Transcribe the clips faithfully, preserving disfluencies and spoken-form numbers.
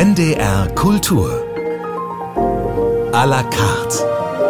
N D R Kultur à la carte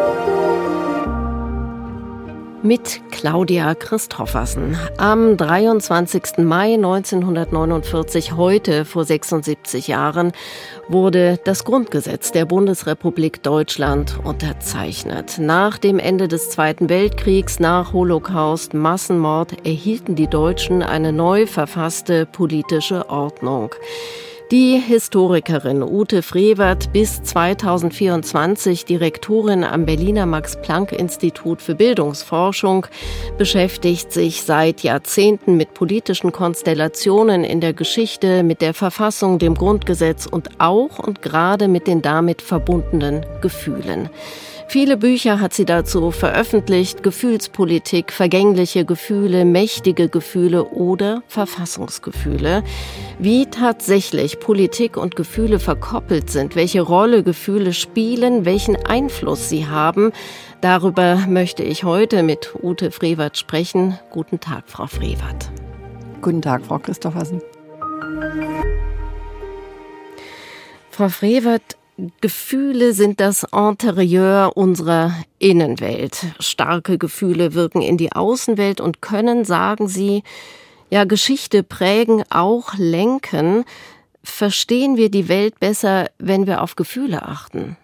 mit Claudia Christoffersen. Am dreiundzwanzigsten Mai neunzehnhundertneunundvierzig, heute vor sechsundsiebzig Jahren, wurde das Grundgesetz der Bundesrepublik Deutschland unterzeichnet. Nach dem Ende des Zweiten Weltkriegs, nach Holocaust, Massenmord, erhielten die Deutschen eine neu verfasste politische Ordnung. Die Historikerin Ute Frevert, bis zweitausendvierundzwanzig Direktorin am Berliner Max-Planck-Institut für Bildungsforschung, beschäftigt sich seit Jahrzehnten mit politischen Konstellationen in der Geschichte, mit der Verfassung, dem Grundgesetz und auch und gerade mit den damit verbundenen Gefühlen. Viele Bücher hat sie dazu veröffentlicht: Gefühlspolitik, vergängliche Gefühle, mächtige Gefühle oder Verfassungsgefühle. Wie tatsächlich Politik und Gefühle verkoppelt sind, welche Rolle Gefühle spielen, welchen Einfluss sie haben, darüber möchte ich heute mit Ute Frevert sprechen. Guten Tag, Frau Frevert. Guten Tag, Frau Christoffersen. Frau Frevert, Gefühle sind das Interieur unserer Innenwelt. Starke Gefühle wirken in die Außenwelt und können, sagen Sie, ja, Geschichte prägen, auch lenken. Verstehen wir die Welt besser, wenn wir auf Gefühle achten?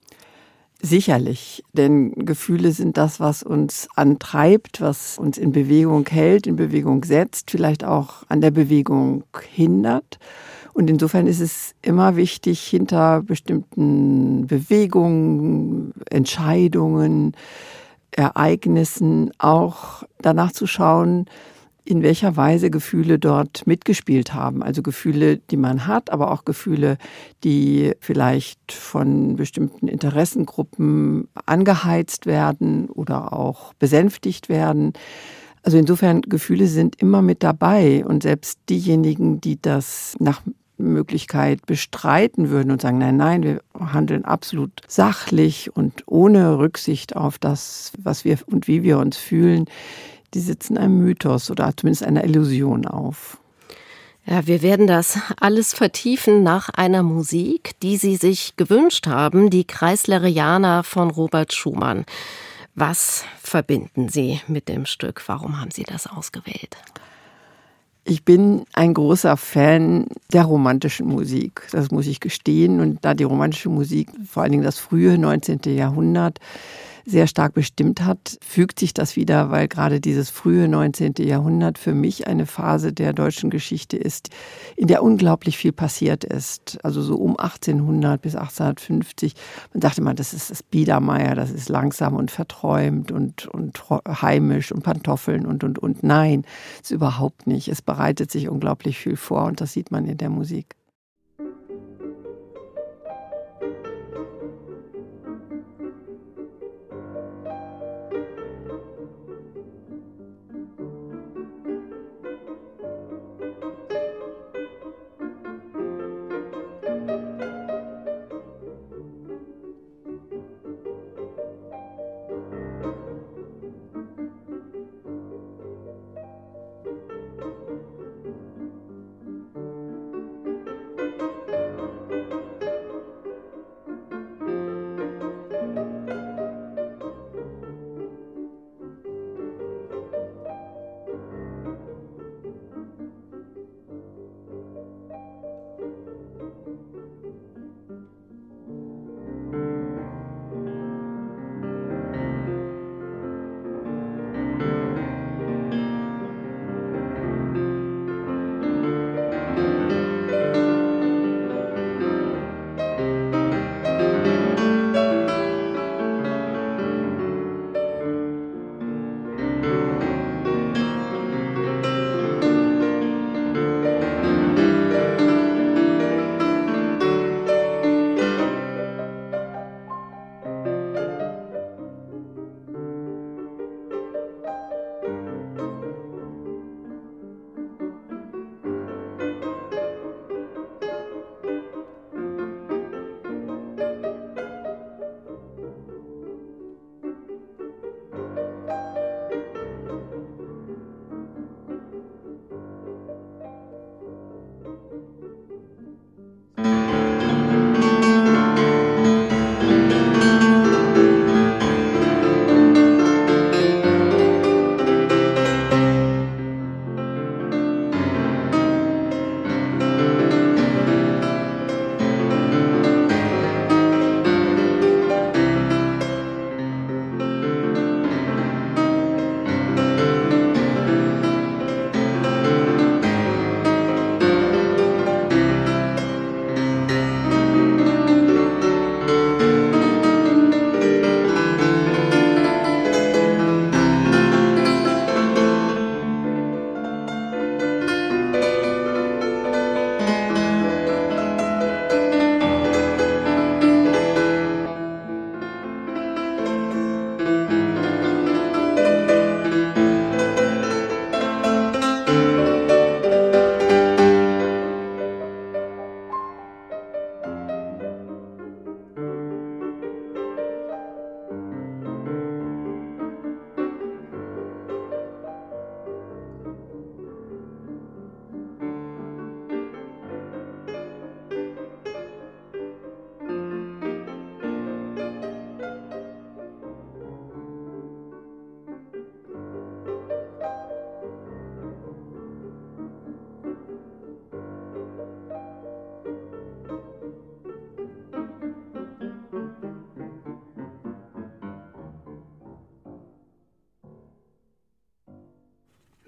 Sicherlich, denn Gefühle sind das, was uns antreibt, was uns in Bewegung hält, in Bewegung setzt, vielleicht auch an der Bewegung hindert. Und insofern ist es immer wichtig, hinter bestimmten Bewegungen, Entscheidungen, Ereignissen auch danach zu schauen, in welcher Weise Gefühle dort mitgespielt haben. Also Gefühle, die man hat, aber auch Gefühle, die vielleicht von bestimmten Interessengruppen angeheizt werden oder auch besänftigt werden. Also insofern, Gefühle sind immer mit dabei. Und selbst diejenigen, die das nach Möglichkeit bestreiten würden und sagen, nein, nein, wir handeln absolut sachlich und ohne Rücksicht auf das, was wir und wie wir uns fühlen, die sitzen einem Mythos oder zumindest einer Illusion auf. Ja, wir werden das alles vertiefen nach einer Musik, die Sie sich gewünscht haben, die Kreisleriana von Robert Schumann. Was verbinden Sie mit dem Stück? Warum haben Sie das ausgewählt? Ich bin ein großer Fan der romantischen Musik, das muss ich gestehen. Und da die romantische Musik, vor allen Dingen das frühe neunzehnte Jahrhundert, sehr stark bestimmt hat, fügt sich das wieder, weil gerade dieses frühe neunzehnte Jahrhundert für mich eine Phase der deutschen Geschichte ist, in der unglaublich viel passiert ist. Also so um achtzehnhundert bis achtzehnhundertfünfzig. Man dachte mal, das ist das Biedermeier, das ist langsam und verträumt und, und heimisch und Pantoffeln und, und, und. Nein, ist überhaupt nicht. Es bereitet sich unglaublich viel vor und das sieht man in der Musik.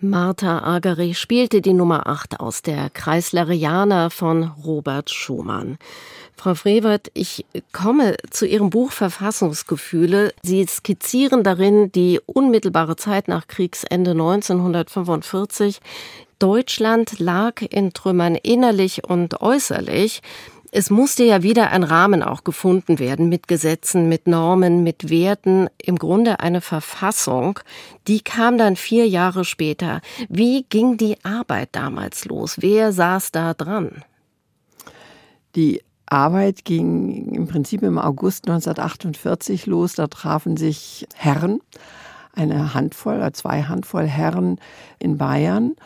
Martha Argerich spielte die Nummer acht aus der Kreisleriana von Robert Schumann. Frau Frevert, ich komme zu Ihrem Buch Verfassungsgefühle. Sie skizzieren darin die unmittelbare Zeit nach Kriegsende neunzehnhundertfünfundvierzig. Deutschland lag in Trümmern innerlich und äußerlich. Es musste ja wieder ein Rahmen auch gefunden werden mit Gesetzen, mit Normen, mit Werten. Im Grunde eine Verfassung. Die kam dann vier Jahre später. Wie ging die Arbeit damals los? Wer saß da dran? Die Arbeit ging im Prinzip im August neunzehnhundertachtundvierzig los. Da trafen sich Herren, eine Handvoll oder zwei Handvoll Herren in Bayern,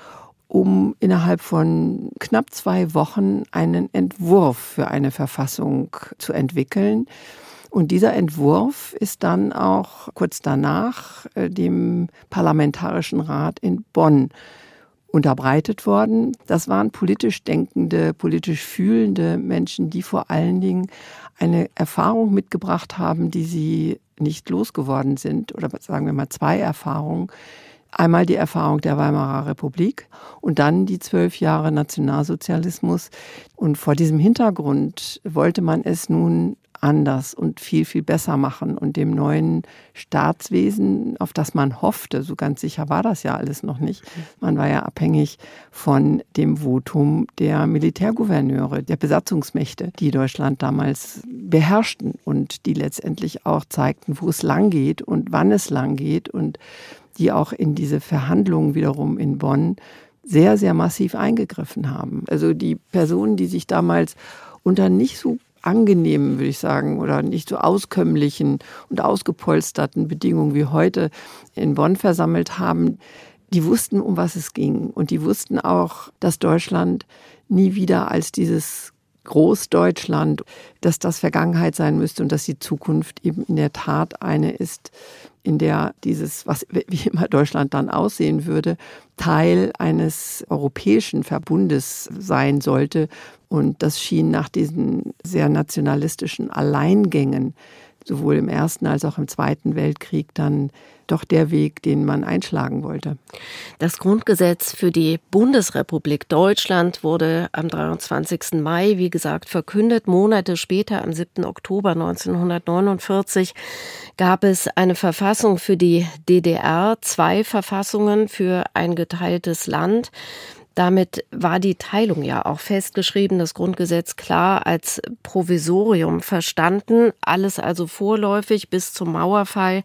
um innerhalb von knapp zwei Wochen einen Entwurf für eine Verfassung zu entwickeln. Und dieser Entwurf ist dann auch kurz danach dem Parlamentarischen Rat in Bonn unterbreitet worden. Das waren politisch denkende, politisch fühlende Menschen, die vor allen Dingen eine Erfahrung mitgebracht haben, die sie nicht losgeworden sind, oder sagen wir mal zwei Erfahrungen. Einmal die Erfahrung der Weimarer Republik und dann die zwölf Jahre Nationalsozialismus. Und vor diesem Hintergrund wollte man es nun anders und viel, viel besser machen und dem neuen Staatswesen, auf das man hoffte, so ganz sicher war das ja alles noch nicht. Man war ja abhängig von dem Votum der Militärgouverneure, der Besatzungsmächte, die Deutschland damals beherrschten und die letztendlich auch zeigten, wo es lang geht und wann es lang geht und die auch in diese Verhandlungen wiederum in Bonn sehr, sehr massiv eingegriffen haben. Also die Personen, die sich damals unter nicht so angenehmen, würde ich sagen, oder nicht so auskömmlichen und ausgepolsterten Bedingungen wie heute in Bonn versammelt haben, die wussten, um was es ging. Und die wussten auch, dass Deutschland nie wieder als dieses Großdeutschland, dass das Vergangenheit sein müsste und dass die Zukunft eben in der Tat eine ist, in der dieses, was wie immer Deutschland dann aussehen würde, Teil eines europäischen Verbundes sein sollte. Und das schien nach diesen sehr nationalistischen Alleingängen, sowohl im Ersten als auch im Zweiten Weltkrieg, dann doch der Weg, den man einschlagen wollte. Das Grundgesetz für die Bundesrepublik Deutschland wurde am dreiundzwanzigsten Mai, wie gesagt, verkündet. Monate später, am siebten Oktober neunzehnhundertneunundvierzig, gab es eine Verfassung für die D D R, zwei Verfassungen für ein geteiltes Land. Damit war die Teilung ja auch festgeschrieben, das Grundgesetz klar als Provisorium verstanden. Alles also vorläufig bis zum Mauerfall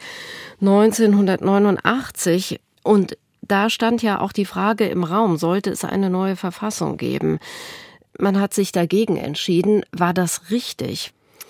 neunzehnhundertneunundachtzig. Und da stand ja auch die Frage im Raum, sollte es eine neue Verfassung geben? Man hat sich dagegen entschieden. War das richtig?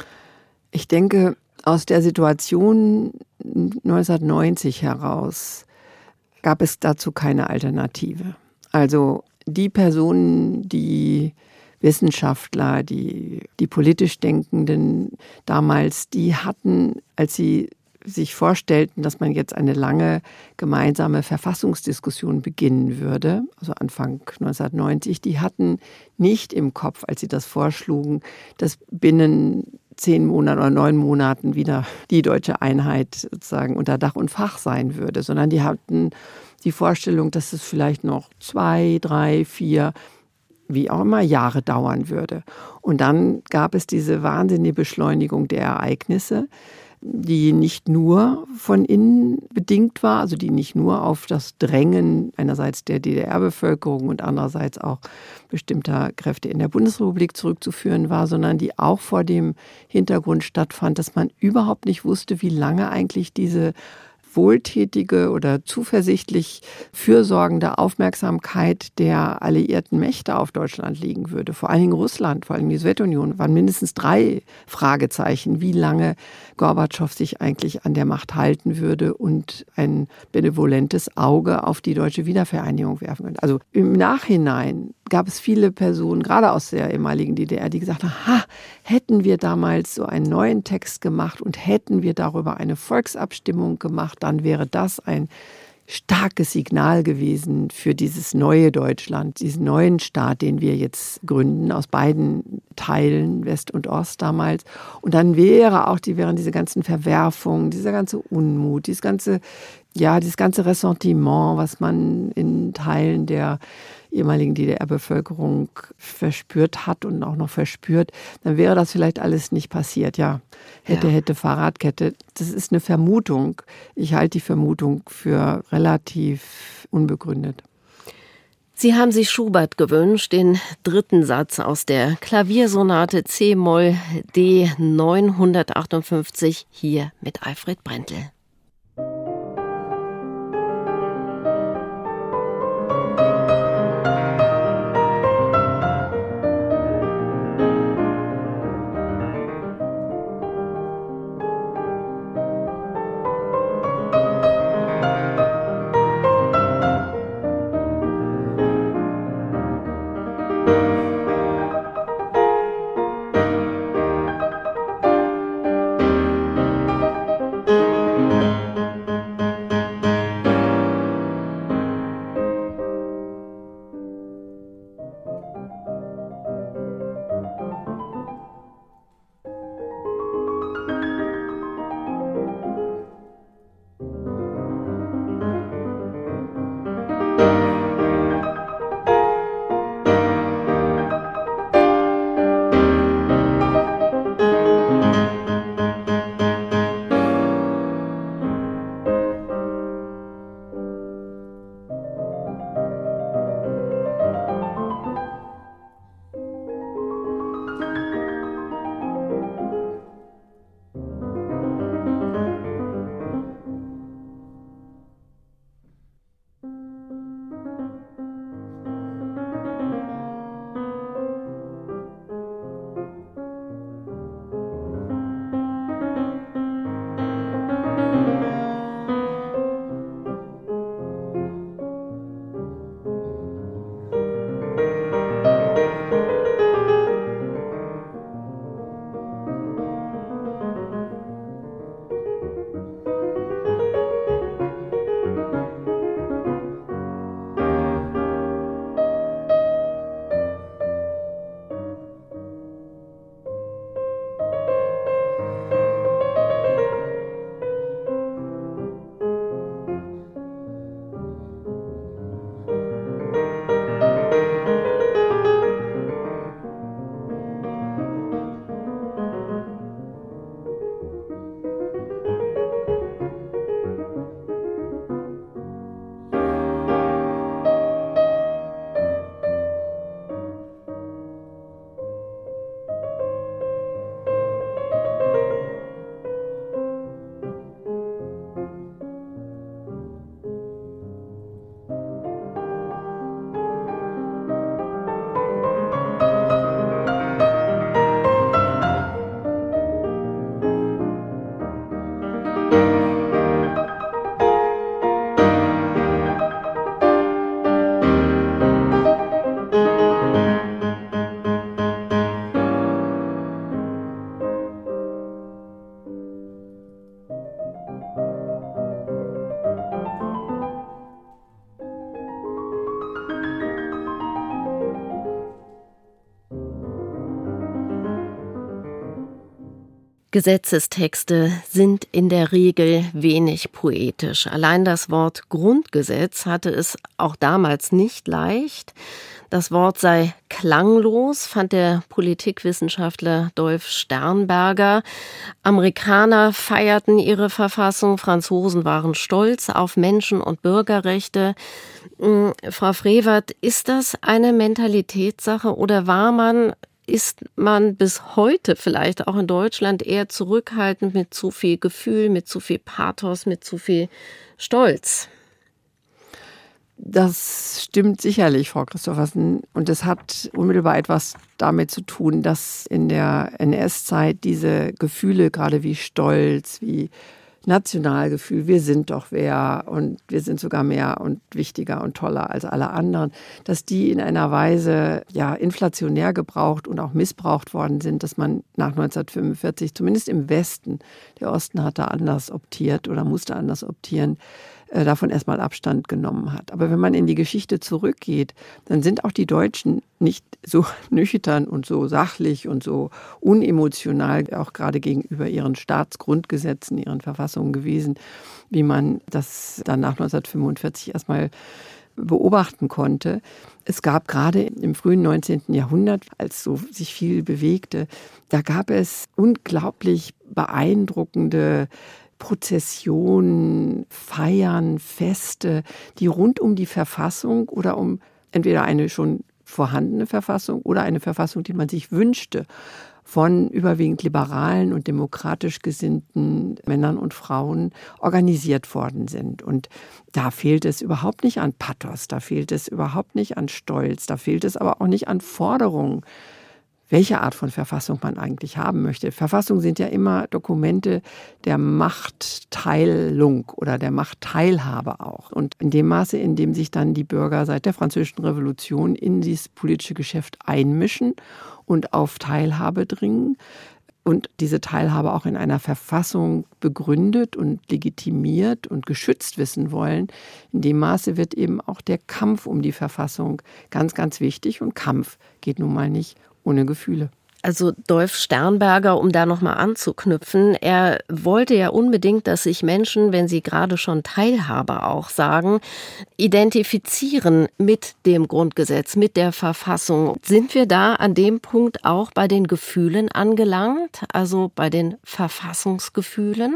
Ich denke, aus der Situation neunzehnhundertneunzig heraus gab es dazu keine Alternative. Also die Personen, die Wissenschaftler, die, die politisch Denkenden damals, die hatten, als sie sich vorstellten, dass man jetzt eine lange gemeinsame Verfassungsdiskussion beginnen würde, also Anfang neunzehnhundertneunzig, die hatten nicht im Kopf, als sie das vorschlugen, dass binnen zehn Monaten oder neun Monaten wieder die deutsche Einheit sozusagen unter Dach und Fach sein würde, sondern die hatten die Vorstellung, dass es vielleicht noch zwei, drei, vier, wie auch immer, Jahre dauern würde. Und dann gab es diese wahnsinnige Beschleunigung der Ereignisse, die nicht nur von innen bedingt war, also die nicht nur auf das Drängen einerseits der D D R-Bevölkerung und andererseits auch bestimmter Kräfte in der Bundesrepublik zurückzuführen war, sondern die auch vor dem Hintergrund stattfand, dass man überhaupt nicht wusste, wie lange eigentlich diese wohltätige oder zuversichtlich fürsorgende Aufmerksamkeit der alliierten Mächte auf Deutschland liegen würde. Vor allen Dingen Russland, vor allen Dingen die Sowjetunion, waren mindestens drei Fragezeichen, wie lange Gorbatschow sich eigentlich an der Macht halten würde und ein benevolentes Auge auf die deutsche Wiedervereinigung werfen würde. Also im Nachhinein gab es viele Personen, gerade aus der ehemaligen D D R, die gesagt haben, ha, hätten wir damals so einen neuen Text gemacht und hätten wir darüber eine Volksabstimmung gemacht, dann wäre das ein starkes Signal gewesen für dieses neue Deutschland, diesen neuen Staat, den wir jetzt gründen, aus beiden Teilen, West und Ost damals. Und dann wäre auch, die wären diese ganzen Verwerfungen, dieser ganze Unmut, dieses ganze, ja, dieses ganze Ressentiment, was man in Teilen der ehemaligen D D R-Bevölkerung verspürt hat und auch noch verspürt, dann wäre das vielleicht alles nicht passiert. Ja, hätte, ja. hätte, Fahrradkette. Das ist eine Vermutung. Ich halte die Vermutung für relativ unbegründet. Sie haben sich Schubert gewünscht, den dritten Satz aus der Klaviersonate C-Moll D neunhundertachtundfünfzig, hier mit Alfred Brendel. Gesetzestexte sind in der Regel wenig poetisch. Allein das Wort Grundgesetz hatte es auch damals nicht leicht. Das Wort sei klanglos, fand der Politikwissenschaftler Dolf Sternberger. Amerikaner feierten ihre Verfassung, Franzosen waren stolz auf Menschen- und Bürgerrechte. Frau Frevert, ist das eine Mentalitätssache oder war man Ist man bis heute vielleicht auch in Deutschland eher zurückhaltend mit zu viel Gefühl, mit zu viel Pathos, mit zu viel Stolz? Das stimmt sicherlich, Frau Christophersen. Und das hat unmittelbar etwas damit zu tun, dass in der N S-Zeit diese Gefühle, gerade wie Stolz, wie Nationalgefühl, wir sind doch wer und wir sind sogar mehr und wichtiger und toller als alle anderen, dass die in einer Weise ja inflationär gebraucht und auch missbraucht worden sind, dass man nach neunzehnhundertfünfundvierzig, zumindest im Westen, der Osten hatte anders optiert oder musste anders optieren, äh, davon erstmal Abstand genommen hat. Aber wenn man in die Geschichte zurückgeht, dann sind auch die Deutschen nicht so nüchtern und so sachlich und so unemotional, auch gerade gegenüber ihren Staatsgrundgesetzen, ihren Verfassungen gewesen, wie man das dann nach neunzehnhundertfünfundvierzig erstmal beobachten konnte. Es gab gerade im frühen neunzehnten Jahrhundert, als so sich viel bewegte, da gab es unglaublich beeindruckende Prozessionen, Feiern, Feste, die rund um die Verfassung oder um entweder eine schon vorhandene Verfassung oder eine Verfassung, die man sich wünschte, von überwiegend liberalen und demokratisch gesinnten Männern und Frauen organisiert worden sind. Und da fehlt es überhaupt nicht an Pathos, da fehlt es überhaupt nicht an Stolz, da fehlt es aber auch nicht an Forderungen, welche Art von Verfassung man eigentlich haben möchte. Verfassungen sind ja immer Dokumente der Machtteilung oder der Machtteilhabe auch. Und in dem Maße, in dem sich dann die Bürger seit der Französischen Revolution in dieses politische Geschäft einmischen und auf Teilhabe dringen und diese Teilhabe auch in einer Verfassung begründet und legitimiert und geschützt wissen wollen, in dem Maße wird eben auch der Kampf um die Verfassung ganz, ganz wichtig. Und Kampf geht nun mal nicht ohne Gefühle. Also Dolf Sternberger, um da nochmal anzuknüpfen, er wollte ja unbedingt, dass sich Menschen, wenn sie gerade schon Teilhabe auch sagen, identifizieren mit dem Grundgesetz, mit der Verfassung. Sind wir da an dem Punkt auch bei den Gefühlen angelangt, also bei den Verfassungsgefühlen?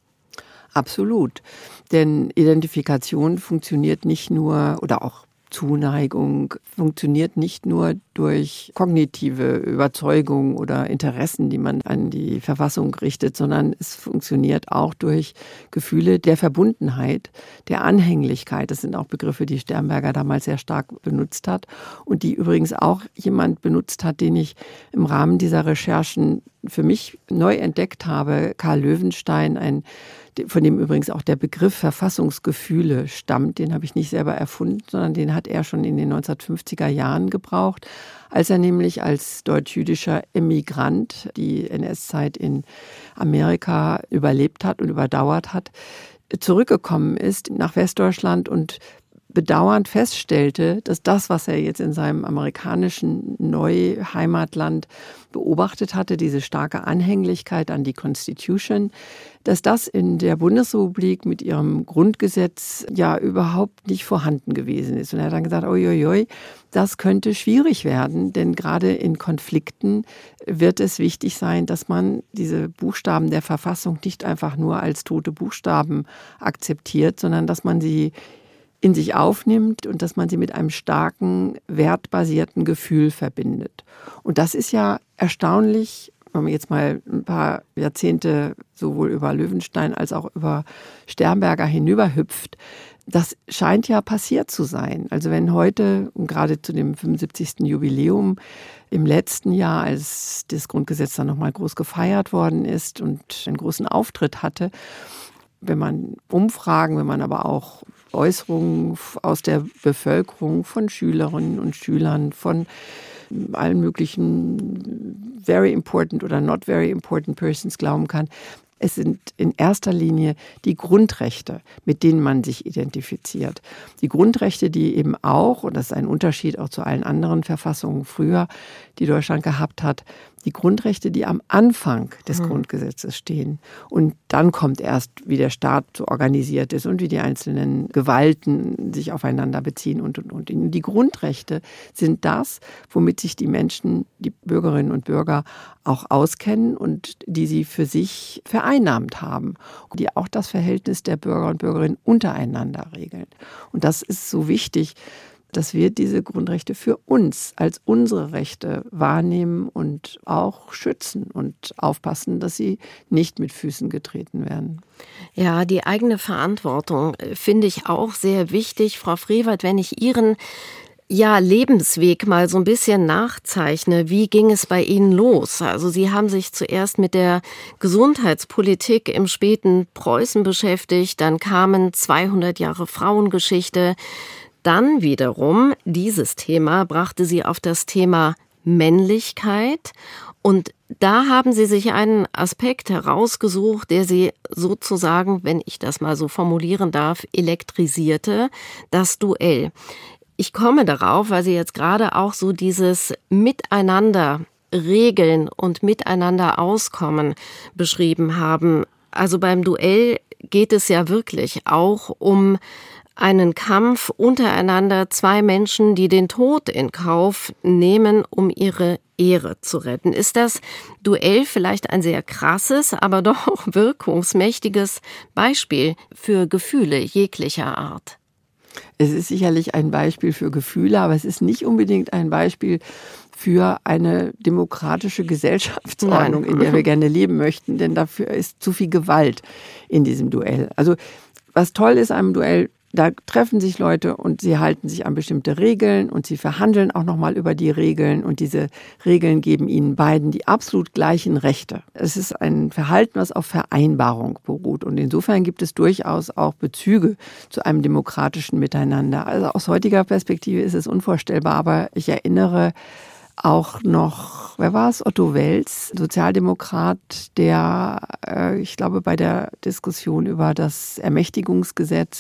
Absolut. Denn Identifikation funktioniert nicht nur, oder auch Zuneigung funktioniert nicht nur durch kognitive Überzeugung oder Interessen, die man an die Verfassung richtet, sondern es funktioniert auch durch Gefühle der Verbundenheit, der Anhänglichkeit. Das sind auch Begriffe, die Sternberger damals sehr stark benutzt hat und die übrigens auch jemand benutzt hat, den ich im Rahmen dieser Recherchen für mich neu entdeckt habe, Karl Löwenstein, ein von dem übrigens auch der Begriff Verfassungsgefühle stammt. Den habe ich nicht selber erfunden, sondern den hat er schon in den neunzehnhundertfünfziger Jahren gebraucht, als er nämlich als deutsch-jüdischer Emigrant die N S-Zeit in Amerika überlebt hat und überdauert hat, zurückgekommen ist nach Westdeutschland und bedauernd feststellte, dass das, was er jetzt in seinem amerikanischen Neuheimatland beobachtet hatte, diese starke Anhänglichkeit an die Constitution, dass das in der Bundesrepublik mit ihrem Grundgesetz ja überhaupt nicht vorhanden gewesen ist. Und er hat dann gesagt, uiuiui, das könnte schwierig werden, denn gerade in Konflikten wird es wichtig sein, dass man diese Buchstaben der Verfassung nicht einfach nur als tote Buchstaben akzeptiert, sondern dass man sie in sich aufnimmt und dass man sie mit einem starken, wertbasierten Gefühl verbindet. Und das ist ja erstaunlich, wenn man jetzt mal ein paar Jahrzehnte sowohl über Löwenstein als auch über Sternberger hinüberhüpft. Das scheint ja passiert zu sein. Also wenn heute, und gerade zu dem fünfundsiebzigsten Jubiläum im letzten Jahr, als das Grundgesetz dann nochmal groß gefeiert worden ist und einen großen Auftritt hatte, wenn man Umfragen, wenn man aber auch Äußerungen aus der Bevölkerung von Schülerinnen und Schülern, von allen möglichen very important oder not very important persons glauben kann, es sind in erster Linie die Grundrechte, mit denen man sich identifiziert. Die Grundrechte, die eben auch, und das ist ein Unterschied auch zu allen anderen Verfassungen früher, die Deutschland gehabt hat, die Grundrechte, die am Anfang des mhm. Grundgesetzes stehen. Und dann kommt erst, wie der Staat so organisiert ist und wie die einzelnen Gewalten sich aufeinander beziehen und, und, und. Die Grundrechte sind das, womit sich die Menschen, die Bürgerinnen und Bürger auch auskennen und die sie für sich vereinnahmt haben, die auch das Verhältnis der Bürger und Bürgerinnen untereinander regeln. Und das ist so wichtig, dass wir diese Grundrechte für uns als unsere Rechte wahrnehmen und auch schützen und aufpassen, dass sie nicht mit Füßen getreten werden. Ja, die eigene Verantwortung finde ich auch sehr wichtig. Frau Frevert, wenn ich Ihren ja, Lebensweg mal so ein bisschen nachzeichne. Wie ging es bei Ihnen los? Also Sie haben sich zuerst mit der Gesundheitspolitik im späten Preußen beschäftigt, dann kamen zweihundert Jahre Frauengeschichte. Dann wiederum, dieses Thema brachte Sie auf das Thema Männlichkeit. Und da haben Sie sich einen Aspekt herausgesucht, der Sie sozusagen, wenn ich das mal so formulieren darf, elektrisierte, das Duell. Ich komme darauf, weil Sie jetzt gerade auch so dieses Miteinander regeln und miteinander auskommen beschrieben haben. Also beim Duell geht es ja wirklich auch um einen Kampf untereinander, zwei Menschen, die den Tod in Kauf nehmen, um ihre Ehre zu retten. Ist das Duell vielleicht ein sehr krasses, aber doch auch wirkungsmächtiges Beispiel für Gefühle jeglicher Art? Es ist sicherlich ein Beispiel für Gefühle, aber es ist nicht unbedingt ein Beispiel für eine demokratische Gesellschaftsordnung, Nein. in der wir gerne leben möchten, denn dafür ist zu viel Gewalt in diesem Duell. Also was toll ist am Duell, da treffen sich Leute und sie halten sich an bestimmte Regeln und sie verhandeln auch nochmal über die Regeln und diese Regeln geben ihnen beiden die absolut gleichen Rechte. Es ist ein Verhalten, was auf Vereinbarung beruht und insofern gibt es durchaus auch Bezüge zu einem demokratischen Miteinander. Also aus heutiger Perspektive ist es unvorstellbar, aber ich erinnere auch noch, wer war es? Otto Wels, Sozialdemokrat, der, äh, ich glaube, bei der Diskussion über das Ermächtigungsgesetz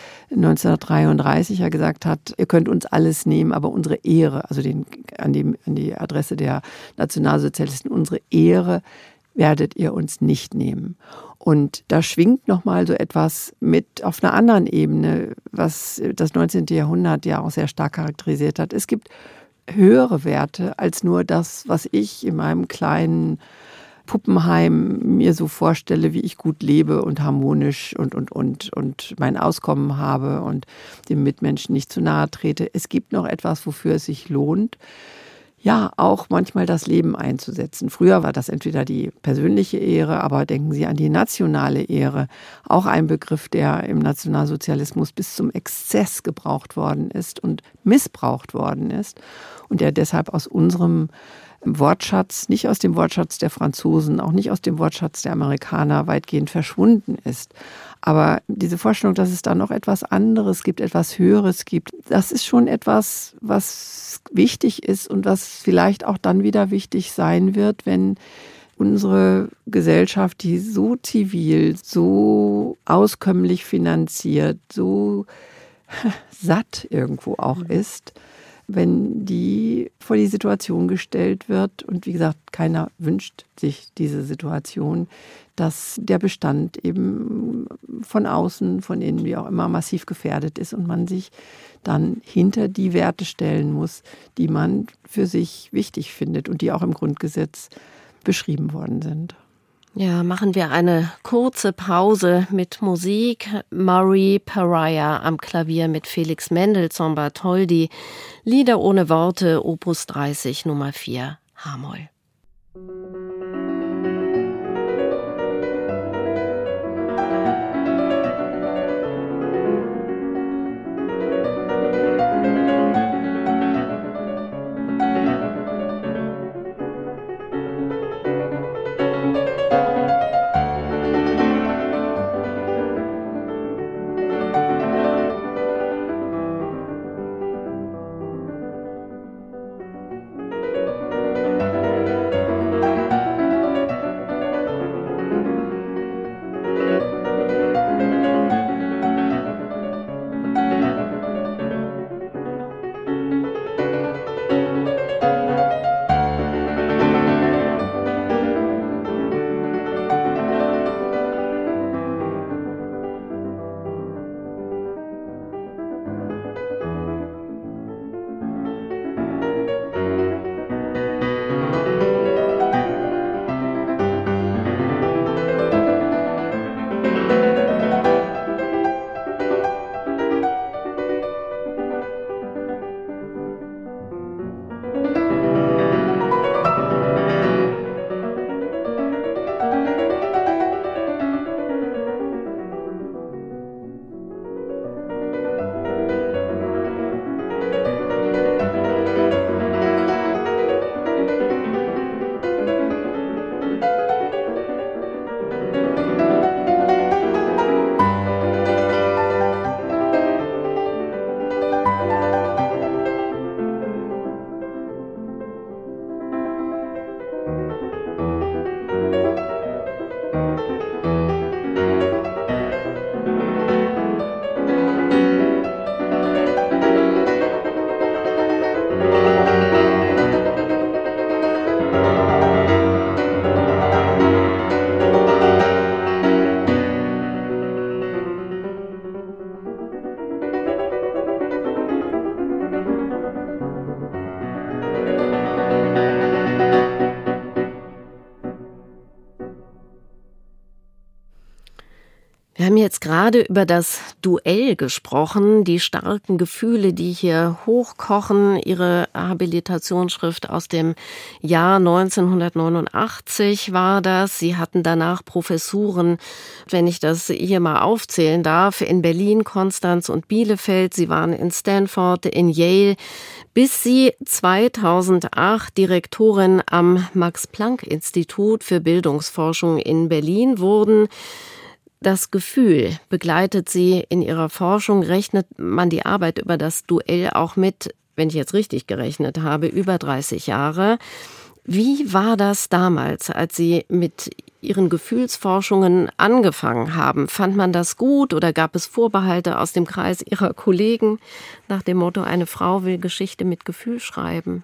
neunzehnhundertdreiunddreißig ja gesagt hat, ihr könnt uns alles nehmen, aber unsere Ehre, also den, an, die, an die Adresse der Nationalsozialisten, unsere Ehre werdet ihr uns nicht nehmen. Und da schwingt nochmal so etwas mit auf einer anderen Ebene, was das neunzehnte Jahrhundert ja auch sehr stark charakterisiert hat. Es gibt höhere Werte als nur das, was ich in meinem kleinen Puppenheim mir so vorstelle, wie ich gut lebe und harmonisch und, und, und, und mein Auskommen habe und dem Mitmenschen nicht zu nahe trete. Es gibt noch etwas, wofür es sich lohnt, ja, auch manchmal das Leben einzusetzen. Früher war das entweder die persönliche Ehre, aber denken Sie an die nationale Ehre. Auch ein Begriff, der im Nationalsozialismus bis zum Exzess gebraucht worden ist und missbraucht worden ist und der deshalb aus unserem Wortschatz, nicht aus dem Wortschatz der Franzosen, auch nicht aus dem Wortschatz der Amerikaner weitgehend verschwunden ist. Aber diese Vorstellung, dass es da noch etwas anderes gibt, etwas Höheres gibt, das ist schon etwas, was wichtig ist und was vielleicht auch dann wieder wichtig sein wird, wenn unsere Gesellschaft, die so zivil, so auskömmlich finanziert, so satt irgendwo auch ist, wenn die vor die Situation gestellt wird, und wie gesagt, keiner wünscht sich diese Situation, dass der Bestand eben von außen, von innen, wie auch immer, massiv gefährdet ist und man sich dann hinter die Werte stellen muss, die man für sich wichtig findet und die auch im Grundgesetz beschrieben worden sind. Ja, machen wir eine kurze Pause mit Musik. Murray Pariah am Klavier mit Felix Mendelssohn Bartholdy. Lieder ohne Worte, Opus dreißig, Nummer vier, H-Moll. haben jetzt gerade über das Duell gesprochen, die starken Gefühle, die hier hochkochen. Ihre Habilitationsschrift aus dem Jahr neunzehnhundertneunundachtzig war das. Sie hatten danach Professuren, wenn ich das hier mal aufzählen darf, in Berlin, Konstanz und Bielefeld. Sie waren in Stanford, in Yale, bis Sie zweitausendacht Direktorin am Max-Planck-Institut für Bildungsforschung in Berlin wurden. Das Gefühl begleitet Sie in Ihrer Forschung. Rechnet man die Arbeit über das Duell auch mit, wenn ich jetzt richtig gerechnet habe, über dreißig Jahre. Wie war das damals, als Sie mit Ihren Gefühlsforschungen angefangen haben? Fand man das gut oder gab es Vorbehalte aus dem Kreis Ihrer Kollegen nach dem Motto, eine Frau will Geschichte mit Gefühl schreiben?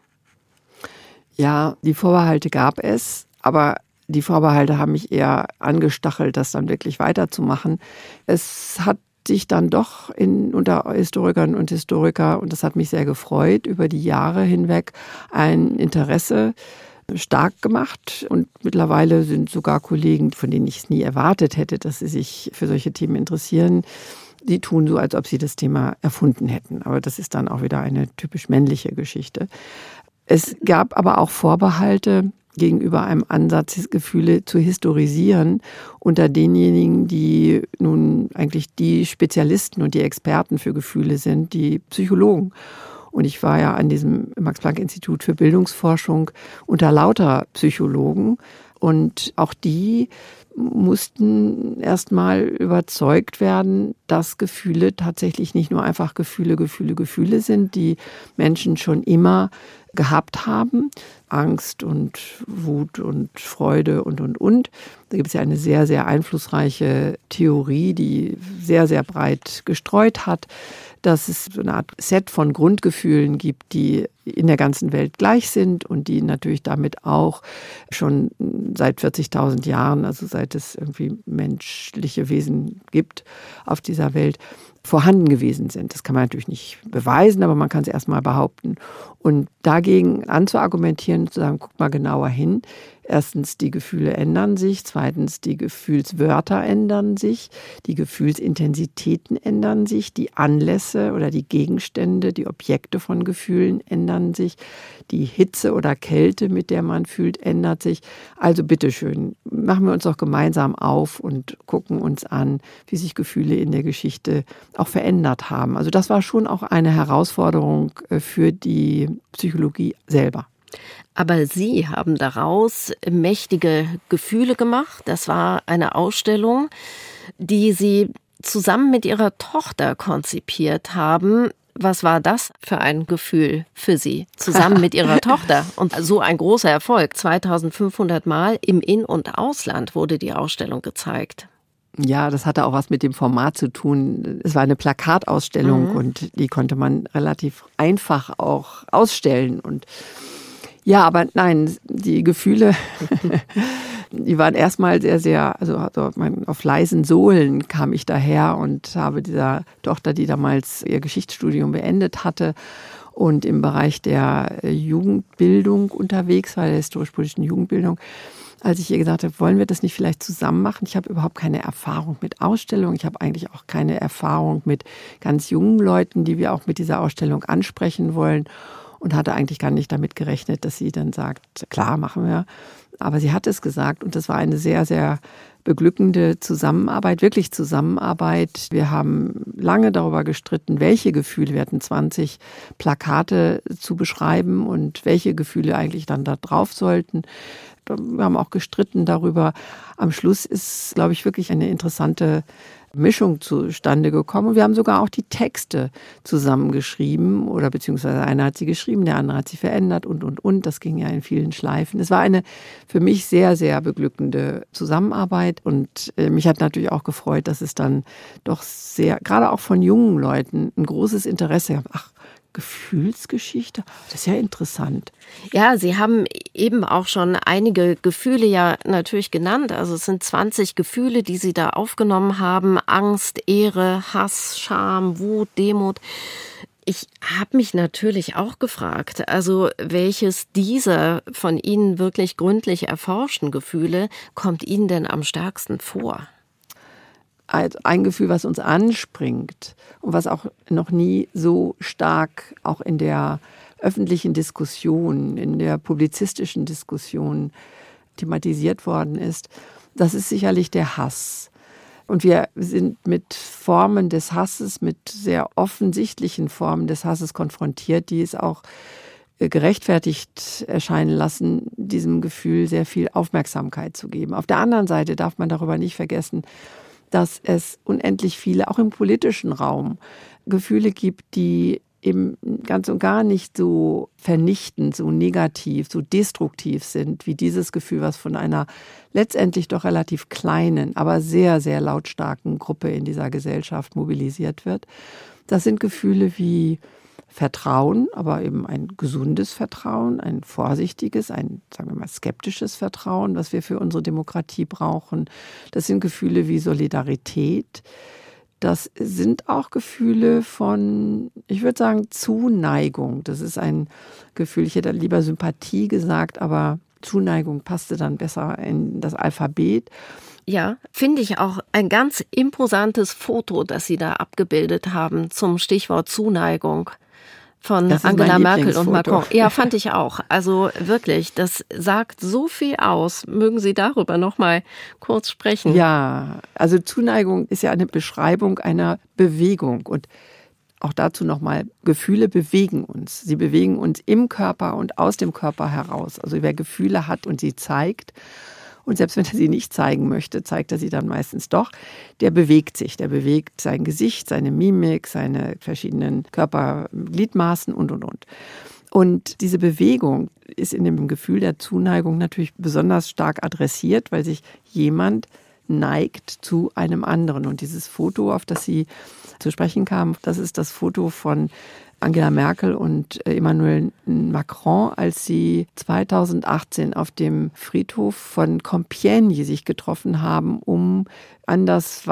Ja, die Vorbehalte gab es, aber die Vorbehalte haben mich eher angestachelt, das dann wirklich weiterzumachen. Es hat sich dann doch in, unter Historikern und Historiker, und das hat mich sehr gefreut, über die Jahre hinweg ein Interesse stark gemacht. Und mittlerweile sind sogar Kollegen, von denen ich es nie erwartet hätte, dass sie sich für solche Themen interessieren, die tun so, als ob sie das Thema erfunden hätten. Aber das ist dann auch wieder eine typisch männliche Geschichte. Es gab aber auch Vorbehalte gegenüber einem Ansatz, Gefühle zu historisieren unter denjenigen, die nun eigentlich die Spezialisten und die Experten für Gefühle sind, die Psychologen. Und ich war ja an diesem Max-Planck-Institut für Bildungsforschung unter lauter Psychologen. Und auch die mussten erstmal überzeugt werden, dass Gefühle tatsächlich nicht nur einfach Gefühle, Gefühle, Gefühle sind, die Menschen schon immer gehabt haben. Angst und Wut und Freude und, und, und. Da gibt es ja eine sehr, sehr einflussreiche Theorie, die sehr, sehr breit gestreut hat, dass es so eine Art Set von Grundgefühlen gibt, die in der ganzen Welt gleich sind und die natürlich damit auch schon seit vierzigtausend Jahren, also seit es irgendwie menschliche Wesen gibt auf dieser Welt, vorhanden gewesen sind. Das kann man natürlich nicht beweisen, aber man kann es erstmal behaupten. Und dagegen anzuargumentieren, zu sagen, guck mal genauer hin. Erstens, die Gefühle ändern sich. Zweitens, die Gefühlswörter ändern sich. Die Gefühlsintensitäten ändern sich. Die Anlässe oder die Gegenstände, die Objekte von Gefühlen ändern sich. Die Hitze oder Kälte, mit der man fühlt, ändert sich. Also bitteschön, machen wir uns doch gemeinsam auf und gucken uns an, wie sich Gefühle in der Geschichte auch verändert haben. Also das war schon auch eine Herausforderung für die Psychologie selber. Aber Sie haben daraus mächtige Gefühle gemacht. Das war eine Ausstellung, die Sie zusammen mit Ihrer Tochter konzipiert haben. Was war das für ein Gefühl für Sie, zusammen mit Ihrer Tochter? Und so ein großer Erfolg. zweitausendfünfhundert Mal im In- und Ausland wurde die Ausstellung gezeigt. Ja, das hatte auch was mit dem Format zu tun. Es war eine Plakatausstellung mhm. und die konnte man relativ einfach auch ausstellen. Und ja, aber nein, die Gefühle, die waren erstmal sehr, sehr, also auf leisen Sohlen kam ich daher und habe dieser Tochter, die damals ihr Geschichtsstudium beendet hatte und im Bereich der Jugendbildung unterwegs war, der historisch-politischen Jugendbildung, als ich ihr gesagt habe, wollen wir das nicht vielleicht zusammen machen? Ich habe überhaupt keine Erfahrung mit Ausstellungen. Ich habe eigentlich auch keine Erfahrung mit ganz jungen Leuten, die wir auch mit dieser Ausstellung ansprechen wollen. Und hatte eigentlich gar nicht damit gerechnet, dass sie dann sagt, klar, machen wir. Aber sie hat es gesagt und das war eine sehr, sehr beglückende Zusammenarbeit, wirklich Zusammenarbeit. Wir haben lange darüber gestritten, welche Gefühle, wir hatten zwanzig Plakate zu beschreiben und welche Gefühle eigentlich dann da drauf sollten. Wir haben auch gestritten darüber. Am Schluss ist, glaube ich, wirklich eine interessante Mischung zustande gekommen. Und wir haben sogar auch die Texte zusammengeschrieben oder beziehungsweise einer hat sie geschrieben, der andere hat sie verändert und, und, und. Das ging ja in vielen Schleifen. Es war eine für mich sehr, sehr beglückende Zusammenarbeit und äh, mich hat natürlich auch gefreut, dass es dann doch sehr, gerade auch von jungen Leuten, ein großes Interesse gab. Ach, Gefühlsgeschichte? Das ist ja interessant. Ja, Sie haben eben auch schon einige Gefühle ja natürlich genannt. Also es sind zwanzig Gefühle, die Sie da aufgenommen haben. Angst, Ehre, Hass, Scham, Wut, Demut. Ich habe mich natürlich auch gefragt, also welches dieser von Ihnen wirklich gründlich erforschten Gefühle kommt Ihnen denn am stärksten vor? ein Gefühl, was uns anspringt und was auch noch nie so stark auch in der öffentlichen Diskussion, in der publizistischen Diskussion thematisiert worden ist, das ist sicherlich der Hass. Und wir sind mit Formen des Hasses, mit sehr offensichtlichen Formen des Hasses konfrontiert, die es auch gerechtfertigt erscheinen lassen, diesem Gefühl sehr viel Aufmerksamkeit zu geben. Auf der anderen Seite darf man darüber nicht vergessen, dass es unendlich viele, auch im politischen Raum, Gefühle gibt, die eben ganz und gar nicht so vernichtend, so negativ, so destruktiv sind, wie dieses Gefühl, was von einer letztendlich doch relativ kleinen, aber sehr, sehr lautstarken Gruppe in dieser Gesellschaft mobilisiert wird. Das sind Gefühle wie Vertrauen, aber eben ein gesundes Vertrauen, ein vorsichtiges, ein, sagen wir mal, skeptisches Vertrauen, was wir für unsere Demokratie brauchen. Das sind Gefühle wie Solidarität. Das sind auch Gefühle von, ich würde sagen, Zuneigung. Das ist ein Gefühl, ich hätte lieber Sympathie gesagt, aber Zuneigung passte dann besser in das Alphabet. Ja, finde ich auch ein ganz imposantes Foto, das Sie da abgebildet haben zum Stichwort Zuneigung von Angela Merkel und Macron. Ja, fand ich auch. Also wirklich, das sagt so viel aus. Mögen Sie darüber noch mal kurz sprechen? Ja, also Zuneigung ist ja eine Beschreibung einer Bewegung und auch dazu nochmal, Gefühle bewegen uns. Sie bewegen uns im Körper und aus dem Körper heraus. Also wer Gefühle hat und sie zeigt, und selbst wenn er sie nicht zeigen möchte, zeigt er sie dann meistens doch, der bewegt sich. Der bewegt sein Gesicht, seine Mimik, seine verschiedenen Körpergliedmaßen und, und, und. Und diese Bewegung ist in dem Gefühl der Zuneigung natürlich besonders stark adressiert, weil sich jemand neigt zu einem anderen. Und dieses Foto, auf das Sie zu sprechen kamen, das ist das Foto von Angela Merkel und Emmanuel Macron, als sie zweitausendachtzehn auf dem Friedhof von Compiègne sich getroffen haben, um an das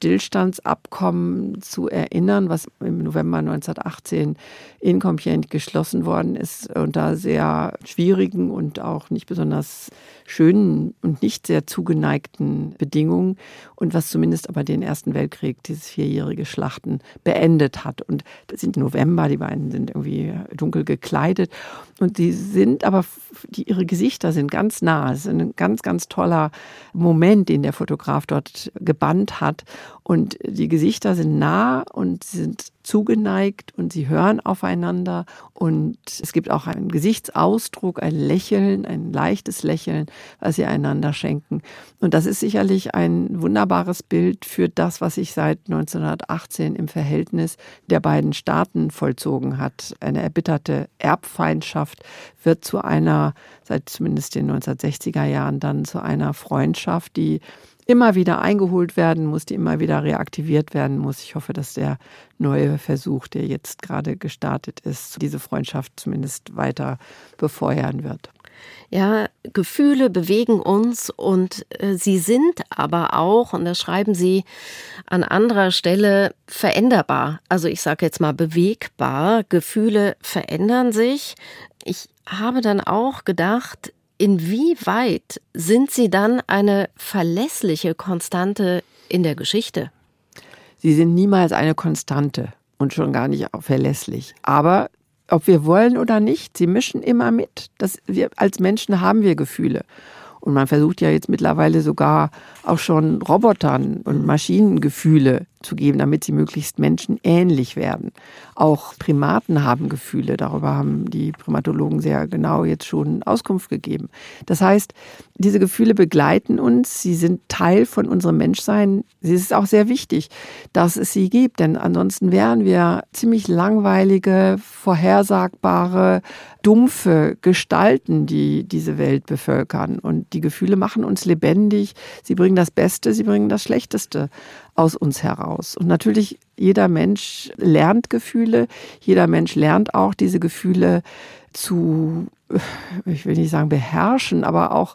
Waffenstillstandsabkommen zu erinnern, was im November neunzehnhundertachtzehn in Compiègne geschlossen worden ist, unter sehr schwierigen und auch nicht besonders schönen und nicht sehr zugeneigten Bedingungen und was zumindest aber den Ersten Weltkrieg, dieses vierjährige Schlachten, beendet hat. Und das sind November, die beiden sind irgendwie dunkel gekleidet und die sind aber, die, ihre Gesichter sind ganz nah. Es ist ein ganz, ganz toller Moment, den der Fotograf dort gebannt hat. Und die Gesichter sind nah und sind zugeneigt und sie hören aufeinander. Und es gibt auch einen Gesichtsausdruck, ein Lächeln, ein leichtes Lächeln, was sie einander schenken. Und das ist sicherlich ein wunderbares Bild für das, was sich seit neunzehnhundertachtzehn im Verhältnis der beiden Staaten vollzogen hat. Eine erbitterte Erbfeindschaft wird zu einer, seit zumindest den neunzehnhundertsechziger Jahren, dann zu einer Freundschaft, die immer wieder eingeholt werden muss, die immer wieder reaktiviert werden muss. Ich hoffe, dass der neue Versuch, der jetzt gerade gestartet ist, diese Freundschaft zumindest weiter befeuern wird. Ja, Gefühle bewegen uns und äh, sie sind aber auch, und das schreiben Sie an anderer Stelle, veränderbar. Also ich sage jetzt mal bewegbar. Gefühle verändern sich. Ich habe dann auch gedacht, inwieweit sind sie dann eine verlässliche Konstante in der Geschichte? Sie sind niemals eine Konstante und schon gar nicht auch verlässlich. Aber ob wir wollen oder nicht, sie mischen immer mit. Das, wir, als Menschen haben wir Gefühle. Und man versucht ja jetzt mittlerweile sogar auch schon Robotern und Maschinen Gefühle zu geben, damit sie möglichst menschenähnlich werden. Auch Primaten haben Gefühle. Darüber haben die Primatologen sehr genau jetzt schon Auskunft gegeben. Das heißt, diese Gefühle begleiten uns. Sie sind Teil von unserem Menschsein. Es ist auch sehr wichtig, dass es sie gibt. Denn ansonsten wären wir ziemlich langweilige, vorhersagbare, dumpfe Gestalten, die diese Welt bevölkern. Und die Gefühle machen uns lebendig. Sie bringen das Beste, sie bringen das Schlechteste aus uns heraus. Und natürlich, jeder Mensch lernt Gefühle. Jeder Mensch lernt auch, diese Gefühle zu, ich will nicht sagen beherrschen, aber auch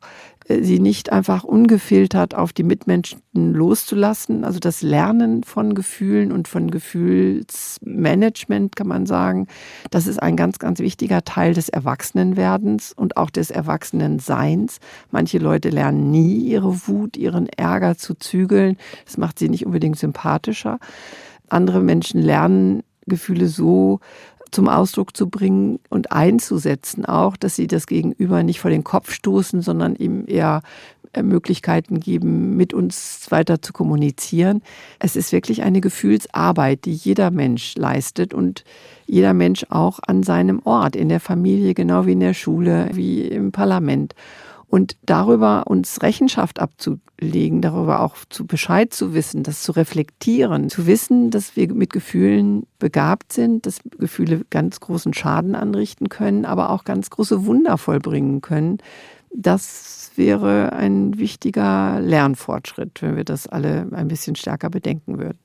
sie nicht einfach ungefiltert auf die Mitmenschen loszulassen. Also das Lernen von Gefühlen und von Gefühlsmanagement, kann man sagen, das ist ein ganz, ganz wichtiger Teil des Erwachsenenwerdens und auch des Erwachsenenseins. Manche Leute lernen nie, ihre Wut, ihren Ärger zu zügeln. Das macht sie nicht unbedingt sympathischer. Andere Menschen lernen, Gefühle so zum Ausdruck zu bringen und einzusetzen auch, dass sie das Gegenüber nicht vor den Kopf stoßen, sondern ihm eher Möglichkeiten geben, mit uns weiter zu kommunizieren. Es ist wirklich eine Gefühlsarbeit, die jeder Mensch leistet und jeder Mensch auch an seinem Ort, in der Familie, genau wie in der Schule, wie im Parlament. Und darüber uns Rechenschaft abzulegen, darüber auch zu Bescheid zu wissen, das zu reflektieren, zu wissen, dass wir mit Gefühlen begabt sind, dass Gefühle ganz großen Schaden anrichten können, aber auch ganz große Wunder vollbringen können. Das wäre ein wichtiger Lernfortschritt, wenn wir das alle ein bisschen stärker bedenken würden.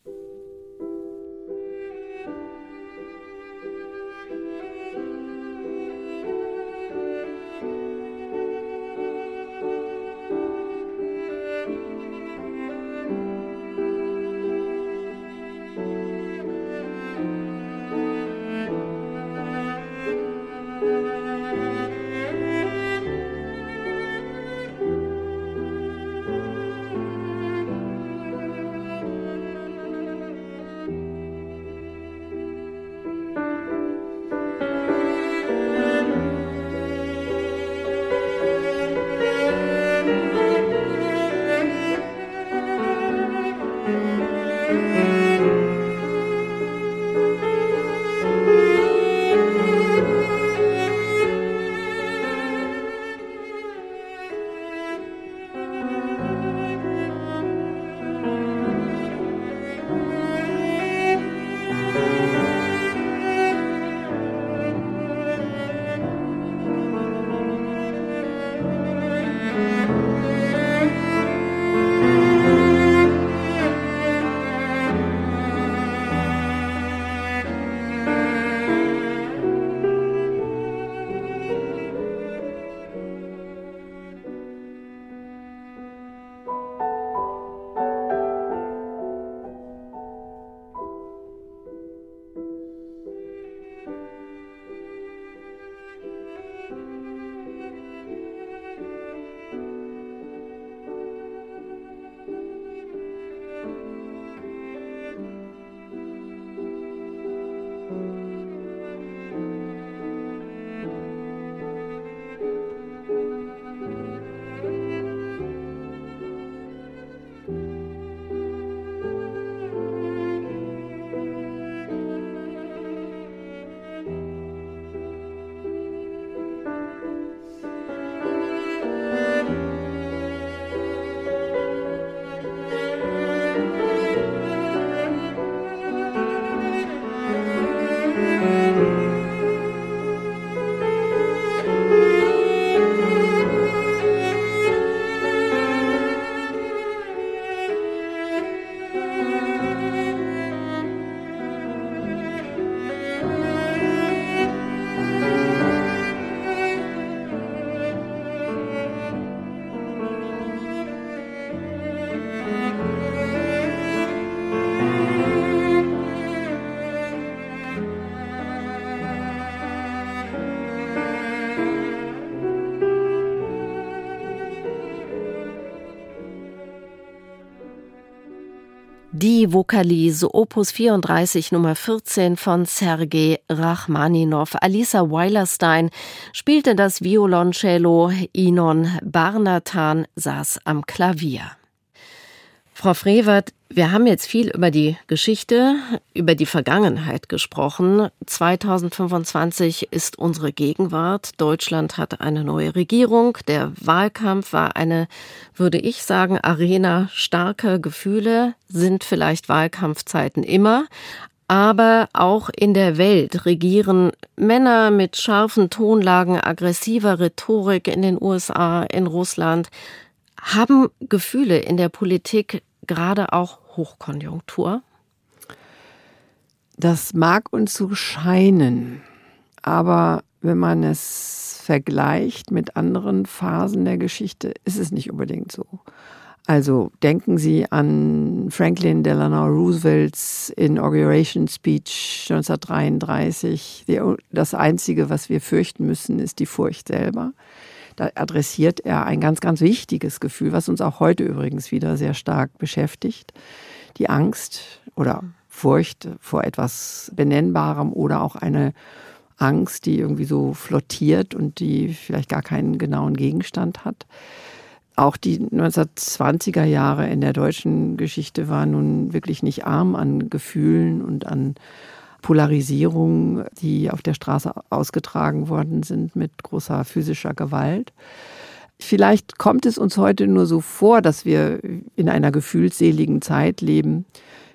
Die Vokalise Opus vierunddreißig Nummer vierzehn von Sergei Rachmaninow. Alisa Weilerstein spielte das Violoncello, Inon Barnatan saß am Klavier. Frau Frevert, wir haben jetzt viel über die Geschichte, über die Vergangenheit gesprochen. zweitausendfünfundzwanzig ist unsere Gegenwart. Deutschland hat eine neue Regierung. Der Wahlkampf war eine, würde ich sagen, Arena starker Gefühle. Sind vielleicht Wahlkampfzeiten immer. Aber auch in der Welt regieren Männer mit scharfen Tonlagen, aggressiver Rhetorik in den U S A, in Russland. Haben Gefühle in der Politik gerade auch Hochkonjunktur? Das mag uns so scheinen, aber wenn man es vergleicht mit anderen Phasen der Geschichte, ist es nicht unbedingt so. Also denken Sie an Franklin Delano Roosevelts Inauguration Speech neunzehnhundertdreiunddreißig. Das Einzige, was wir fürchten müssen, ist die Furcht selber. Da adressiert er ein ganz, ganz wichtiges Gefühl, was uns auch heute übrigens wieder sehr stark beschäftigt. Die Angst oder Furcht vor etwas Benennbarem oder auch eine Angst, die irgendwie so flottiert und die vielleicht gar keinen genauen Gegenstand hat. Auch die neunzehnhundertzwanziger Jahre in der deutschen Geschichte waren nun wirklich nicht arm an Gefühlen und an Polarisierung, die auf der Straße ausgetragen worden sind mit großer physischer Gewalt. Vielleicht kommt es uns heute nur so vor, dass wir in einer gefühlsseligen Zeit leben,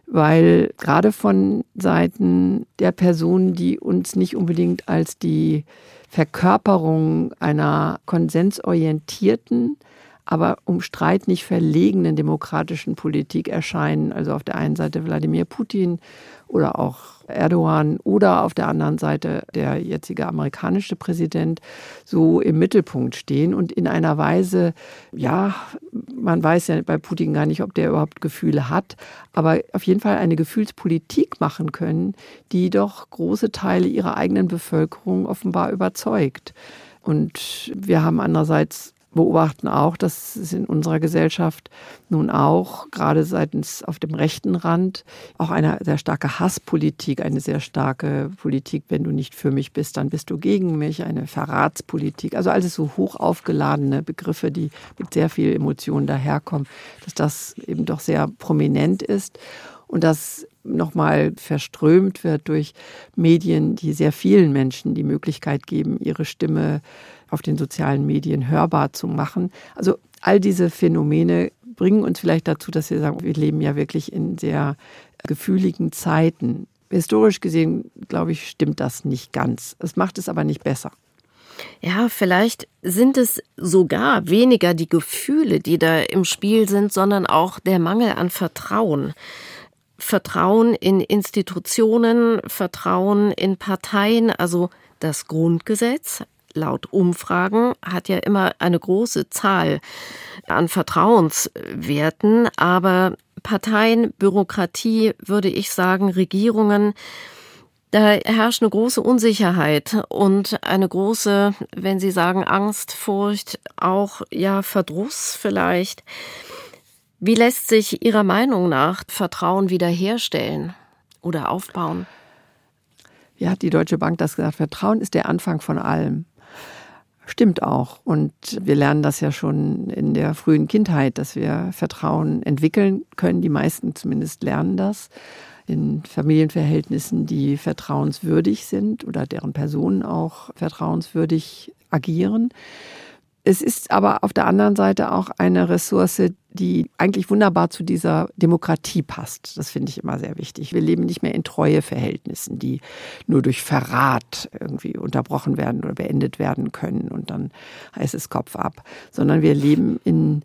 weil gerade von Seiten der Personen, die uns nicht unbedingt als die Verkörperung einer konsensorientierten, aber um Streit nicht verlegenen demokratischen Politik erscheinen. Also auf der einen Seite Wladimir Putin oder auch Erdogan oder auf der anderen Seite der jetzige amerikanische Präsident so im Mittelpunkt stehen und in einer Weise, ja, man weiß ja bei Putin gar nicht, ob der überhaupt Gefühle hat, aber auf jeden Fall eine Gefühlspolitik machen können, die doch große Teile ihrer eigenen Bevölkerung offenbar überzeugt. Und wir haben andererseits beobachten auch, dass es in unserer Gesellschaft nun auch, gerade seitens auf dem rechten Rand, auch eine sehr starke Hasspolitik, eine sehr starke Politik, wenn du nicht für mich bist, dann bist du gegen mich, eine Verratspolitik, also alles so hoch aufgeladene Begriffe, die mit sehr viel Emotion daherkommen, dass das eben doch sehr prominent ist und das nochmal verströmt wird durch Medien, die sehr vielen Menschen die Möglichkeit geben, ihre Stimme auf den sozialen Medien hörbar zu machen. Also all diese Phänomene bringen uns vielleicht dazu, dass wir sagen, wir leben ja wirklich in sehr gefühligen Zeiten. Historisch gesehen, glaube ich, stimmt das nicht ganz. Es macht es aber nicht besser. Ja, vielleicht sind es sogar weniger die Gefühle, die da im Spiel sind, sondern auch der Mangel an Vertrauen. Vertrauen in Institutionen, Vertrauen in Parteien, also das Grundgesetz. Laut Umfragen hat ja immer eine große Zahl an Vertrauenswerten, aber Parteien, Bürokratie, würde ich sagen, Regierungen, da herrscht eine große Unsicherheit und eine große, wenn Sie sagen Angst, Furcht, auch ja Verdruss vielleicht. Wie lässt sich Ihrer Meinung nach Vertrauen wiederherstellen oder aufbauen? Wie hat die Deutsche Bank das gesagt? Vertrauen ist der Anfang von allem. Stimmt auch. Und wir lernen das ja schon in der frühen Kindheit, dass wir Vertrauen entwickeln können. Die meisten zumindest lernen das in Familienverhältnissen, die vertrauenswürdig sind oder deren Personen auch vertrauenswürdig agieren. Es ist aber auf der anderen Seite auch eine Ressource, die eigentlich wunderbar zu dieser Demokratie passt. Das finde ich immer sehr wichtig. Wir leben nicht mehr in Treueverhältnissen, die nur durch Verrat irgendwie unterbrochen werden oder beendet werden können und dann heißt es Kopf ab. Sondern wir leben in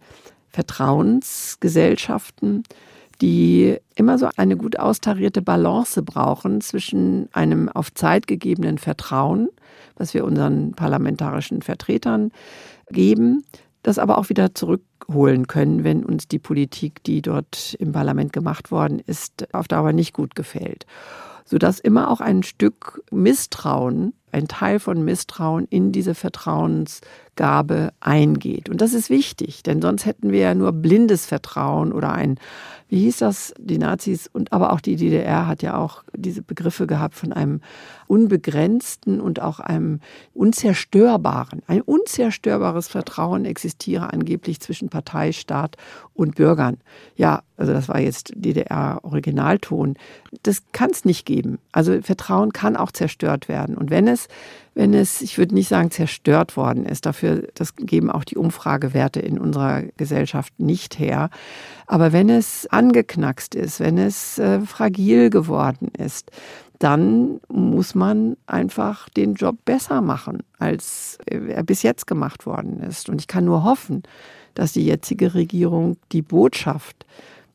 Vertrauensgesellschaften, die immer so eine gut austarierte Balance brauchen zwischen einem auf Zeit gegebenen Vertrauen, was wir unseren parlamentarischen Vertretern geben, das aber auch wieder zurückholen können, wenn uns die Politik, die dort im Parlament gemacht worden ist, auf Dauer nicht gut gefällt. Sodass immer auch ein Stück Misstrauen, ein Teil von Misstrauen in diese Vertrauensgabe eingeht. Und das ist wichtig, denn sonst hätten wir ja nur blindes Vertrauen oder ein, wie hieß das, die Nazis und aber auch die D D R hat ja auch diese Begriffe gehabt von einem unbegrenzten und auch einem unzerstörbaren. Ein unzerstörbares Vertrauen existiere angeblich zwischen Partei, Staat und Bürgern. Ja, also das war jetzt D D R-Originalton. Das kann es nicht geben. Also Vertrauen kann auch zerstört werden. Und wenn es Wenn es, ich würde nicht sagen, zerstört worden ist, dafür, das geben auch die Umfragewerte in unserer Gesellschaft nicht her. Aber wenn es angeknackst ist, wenn es äh, fragil geworden ist, dann muss man einfach den Job besser machen, als er bis jetzt gemacht worden ist. Und ich kann nur hoffen, dass die jetzige Regierung die Botschaft,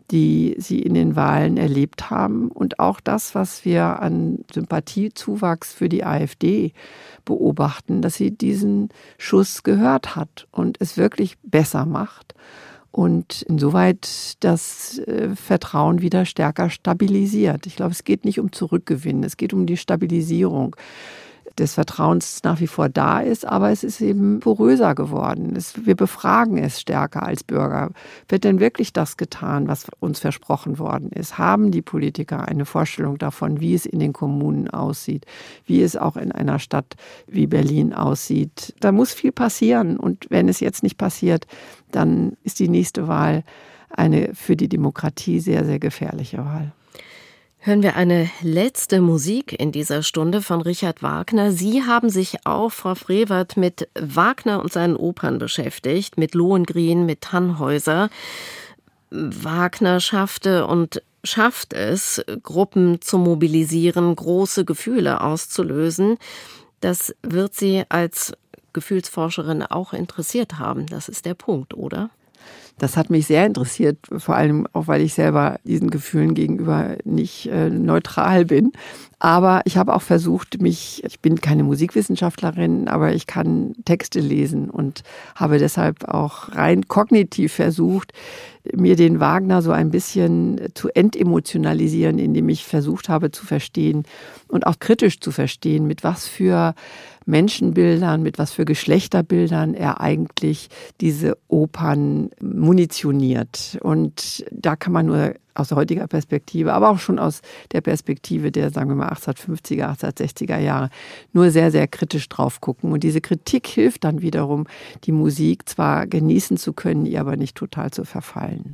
die sie in den Wahlen erlebt haben und auch das, was wir an Sympathiezuwachs für die AfD beobachten, dass sie diesen Schuss gehört hat und es wirklich besser macht und insoweit das äh, Vertrauen wieder stärker stabilisiert. Ich glaube, es geht nicht um Zurückgewinnen, es geht um die Stabilisierung des Vertrauens nach wie vor da ist, aber es ist eben poröser geworden. Es, wir befragen es stärker als Bürger. Wird denn wirklich das getan, was uns versprochen worden ist? Haben die Politiker eine Vorstellung davon, wie es in den Kommunen aussieht, wie es auch in einer Stadt wie Berlin aussieht? Da muss viel passieren und wenn es jetzt nicht passiert, dann ist die nächste Wahl eine für die Demokratie sehr, sehr gefährliche Wahl. Hören wir eine letzte Musik in dieser Stunde von Richard Wagner. Sie haben sich auch, Frau Frevert, mit Wagner und seinen Opern beschäftigt, mit Lohengrin, mit Tannhäuser. Wagner schaffte und schafft es, Gruppen zu mobilisieren, große Gefühle auszulösen. Das wird Sie als Gefühlsforscherin auch interessiert haben. Das ist der Punkt, oder? Das hat mich sehr interessiert, vor allem auch, weil ich selber diesen Gefühlen gegenüber nicht äh, neutral bin. Aber ich habe auch versucht, mich, ich bin keine Musikwissenschaftlerin, aber ich kann Texte lesen und habe deshalb auch rein kognitiv versucht, mir den Wagner so ein bisschen zu entemotionalisieren, indem ich versucht habe zu verstehen und auch kritisch zu verstehen, mit was für Menschenbildern, mit was für Geschlechterbildern er eigentlich diese Opern munitioniert. Und da kann man nur aus heutiger Perspektive, aber auch schon aus der Perspektive der, sagen wir mal, achtzehnhundertfünfziger, achtzehnhundertsechziger Jahre, nur sehr, sehr kritisch drauf gucken. Und diese Kritik hilft dann wiederum, die Musik zwar genießen zu können, ihr aber nicht total zu verfallen.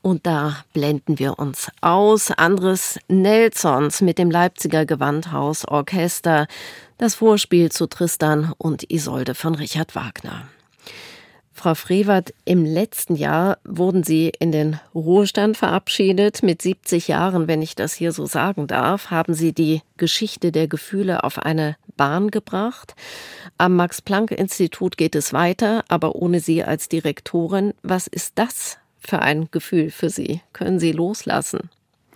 Und da blenden wir uns aus. Andres Nelsons mit dem Leipziger Gewandhausorchester. Das Vorspiel zu Tristan und Isolde von Richard Wagner. Frau Frevert, im letzten Jahr wurden Sie in den Ruhestand verabschiedet. Mit siebzig Jahren, wenn ich das hier so sagen darf, haben Sie die Geschichte der Gefühle auf eine Bahn gebracht. Am Max-Planck-Institut geht es weiter, aber ohne Sie als Direktorin. Was ist das für ein Gefühl für Sie? Können Sie loslassen?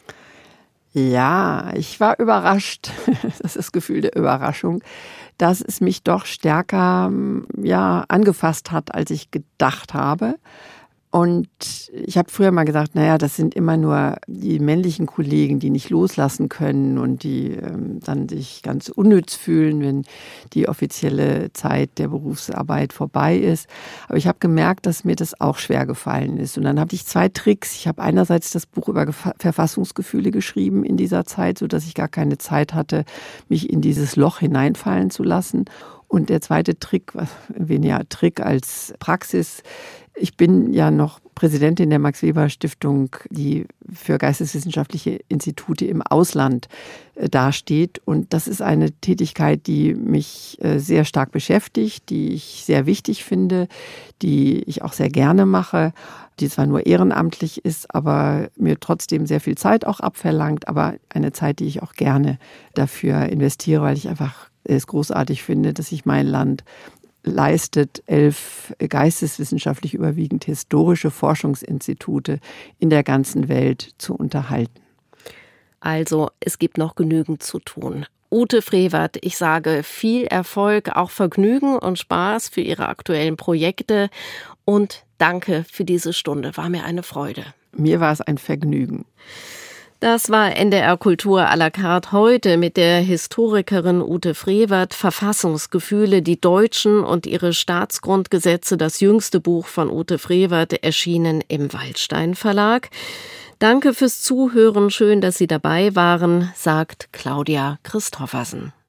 Ja, ich war überrascht. Das ist das Gefühl der Überraschung, dass es mich doch stärker, ja, angefasst hat, als ich gedacht habe. Und ich habe früher mal gesagt, naja, das sind immer nur die männlichen Kollegen, die nicht loslassen können und die ähm, dann sich ganz unnütz fühlen, wenn die offizielle Zeit der Berufsarbeit vorbei ist. Aber ich habe gemerkt, dass mir das auch schwer gefallen ist. Und dann habe ich zwei Tricks. Ich habe einerseits das Buch über Gef- Verfassungsgefühle geschrieben in dieser Zeit, sodass ich gar keine Zeit hatte, mich in dieses Loch hineinfallen zu lassen. Und der zweite Trick, weniger Trick als Praxis, ich bin ja noch Präsidentin der Max-Weber-Stiftung, die für geisteswissenschaftliche Institute im Ausland dasteht. Und das ist eine Tätigkeit, die mich sehr stark beschäftigt, die ich sehr wichtig finde, die ich auch sehr gerne mache, die zwar nur ehrenamtlich ist, aber mir trotzdem sehr viel Zeit auch abverlangt, aber eine Zeit, die ich auch gerne dafür investiere, weil ich einfach es großartig finde, dass sich mein Land leistet, elf geisteswissenschaftlich überwiegend historische Forschungsinstitute in der ganzen Welt zu unterhalten. Also, es gibt noch genügend zu tun. Ute Frevert, ich sage viel Erfolg, auch Vergnügen und Spaß für Ihre aktuellen Projekte und danke für diese Stunde. War mir eine Freude. Mir war es ein Vergnügen. Das war N D R Kultur à la carte heute mit der Historikerin Ute Frevert. Verfassungsgefühle, die Deutschen und ihre Staatsgrundgesetze, das jüngste Buch von Ute Frevert, erschienen im Waldstein Verlag. Danke fürs Zuhören, schön, dass Sie dabei waren, sagt Claudia Christoffersen.